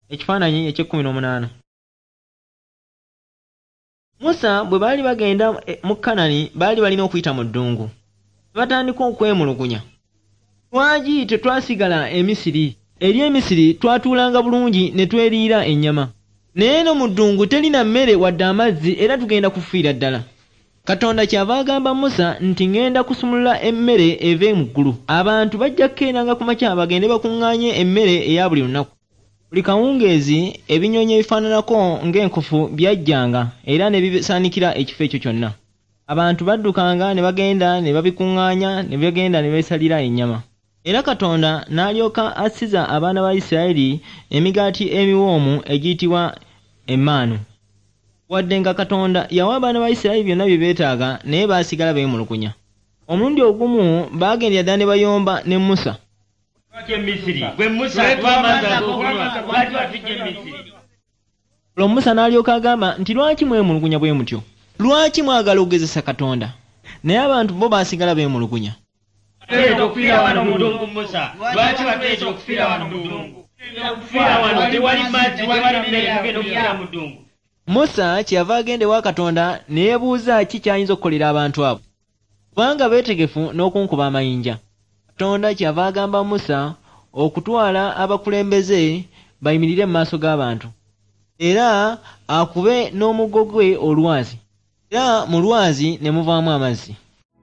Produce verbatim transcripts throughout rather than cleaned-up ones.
ekifaananyi eky'ekkumi n'omunaana. Musa bwe baali bagenda mu Kanani baali balina okuyita mu ddungu. Ne batandika okwemulugunya. Lwaki tetwasigala e Misiri? Eri e Misiri twatuulanga bulungi ne tweriira ennyama. Naye no mu ddungu terina mmere wadde amazzi era tugenda kufiira ddala. Katonda kyava agamba Musa nti ngenda kusumulula emmere eve mu ggulu. Abantu bajja kukeeranga ku makya bagende bakuŋŋaanye emmere eya buli lunaku. Buli kawungeezi ebinyonyi ebifaananako ng'enkofu byajjanga era ne bisaanikira ekifo ekyo kyonna. Abantu baddukanga ne bagenda ne babikuŋŋaanya ne bagenda ne beesalira ennyama. Era Katonda n'alyoka assiza abaana ba Isirayiri emigaati emiwoomu egiyitibwa emmaanu. Wadde nga Katonda yawa abaana ba Isirayiri byonna bye beetaaga naye baasigala beemulugunya. Omulundi ogumu baagendera ddala ne bayomba ne Musa. Olwo Musa n'alyoka agamba nti lwaki mwemulugunya bwe mutyo? Lwaki mwagala okugezesa Katonda? Naye abantu bo baasigala beemulugunya. Musa kyeyava agenda ewa Katonda ne yeebuuza ki ky'ayinza okukolera abantu abo. Kubanga beetegefu n'okunkuba amayinja. Katonda kyeyava agamba Musa okutwala abakulembeze bayimirire mu maaso g'abantu. Era akube n'omuggo gwe olwazi. Era mu lwazi ne muvaamu amazzi.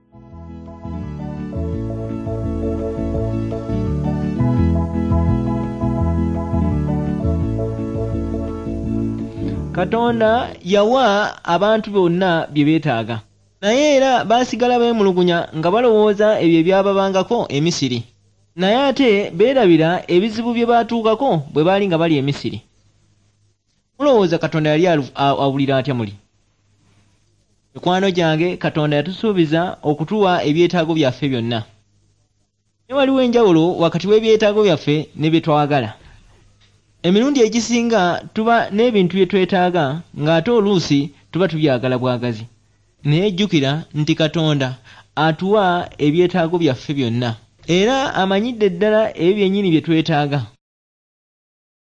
Katonda yawa abantu bonna bye beetaaga. Naye era baasigala beemulugunya nga balowooza ebyo ebyababangako e Misiri. Naye ate beerabira ebizibu bye baatuukako bwe baali nga bali e Misiri. Mulowooza Katonda yali awulira atya muli? Mikwano gyange, Katonda yatusuubiza okutuwa ebyetaago byaffe byonna. Ne waliwo enjawulo wakati w'ebyetaago byaffe ne bye twagala. Emirundi egisinga tuba n'ebintu bye twetaaga ng'ate oluusi tuba tubyagala bwagazi. Naye jjukira nti Katonda atuwa ebyetaago byaffe byonna. Era amanyidde ddala ebyo byennyini bye twetaaga.